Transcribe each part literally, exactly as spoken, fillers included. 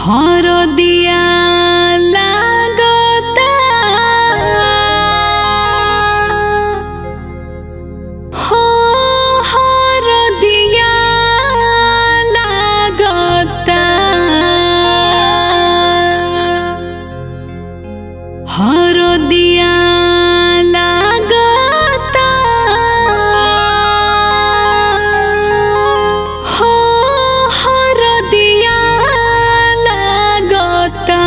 हरदिया लागता हो हरदिया लागता हरदिया लागता हो हरदिया लागता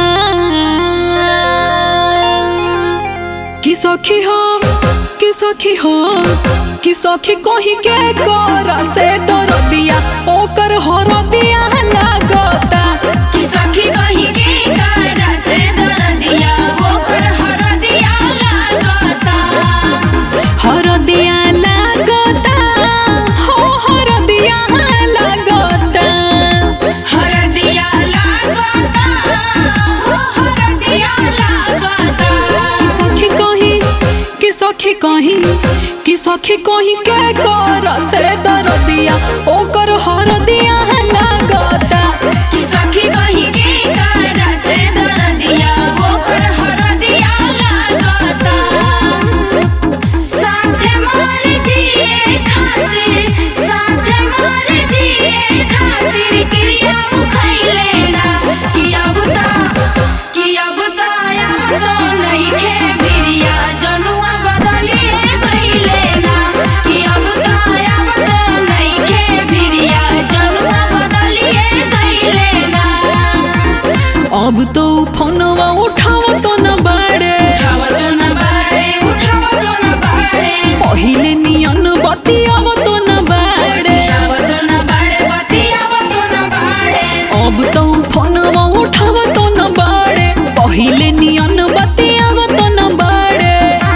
कि सखी हो कि सखी हो कि सखी कही के कर से दरदिया ओकर हरदिया लागता कि सखी कही के कर से दरदिया ओकर हरदिया लागता हरदिया लागता हो हरदिया लागता हरदिया लागता हो हरदिया लागता सखी कही कि सखी कही कि सखी कही के कर से दरदिया ओकर हरदिया लागता कि सखी कही के कर से दरदिया ओकर हरदिया लागता साथे मर जिए खातिर साथे मर जिए खातिर क्रिया मुखैले ना कि अब ता कि अब ता अब तो नहीं खे बिरिया जनुआ बदलिए गइले ना कि अब ता अब तो नहीं खे बिरिया जनुआ बदलिए गइले ना अब तो फोनवा उठाव तो न बाड़े उठाव तो न बाड़े उठाव तो न बाड़े पहिले नियन बतियाव तो न बाड़े अब तो न बाड़े बतियाव तो न बाड़े अब तो फोनवा उठाव तो न बाड़े पहिले नियन बतियाव तो न बाड़े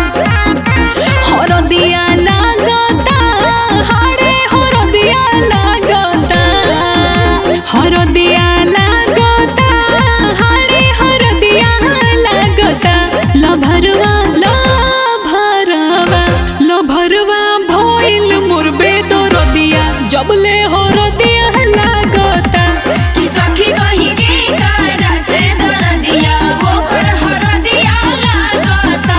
हरदिया लागता हाड़े हरदिया लागता हरदिया लागता हाड़े हरदिया लागता लभरवा लभरवा लभरवा भइल मोर बेदरदिया जबले हरदिया लागता कि सखी कही के कर से दरदिया ओकर हरदिया लागता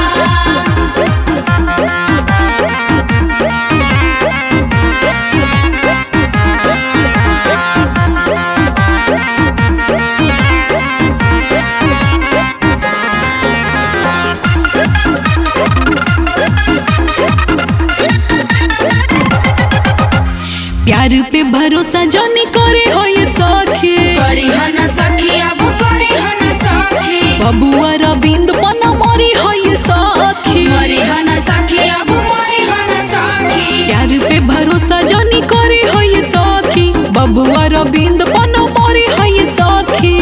प्यार पे भरोसा जनी करे हो ये सखी करी हन सखी अब करी हन सखी बबुआ रविंद पन मरी हो ये सखी मरी हन सखी अब मरी हन सखी प्यार पे भरोसा जनी करे हो ये सखी बबुआ रविंद पन मरी हो ये सखी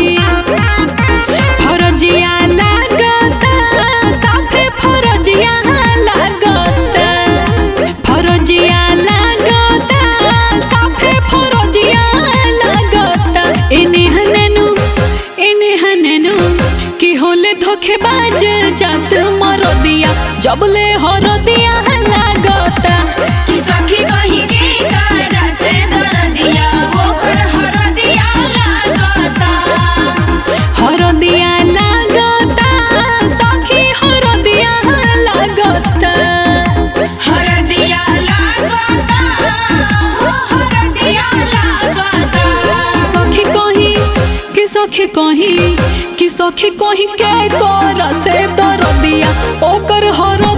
फरजिया लागता साफे फरजिया लागता फरजिया लागता साफे फरजिया लागता इने हननु इने हननु कि होले धोखेबाज जात मरदिया जबले हरदिया लागता कि सखी कही के कर से दरदिया ओकर हरदिया लागता हरदिया लागता सखी हरदिया लागता हरदिया लागता हो हरदिया लागता सखी कही कि सखी कही कि सखी कही के कर से दरदिया ओकर हर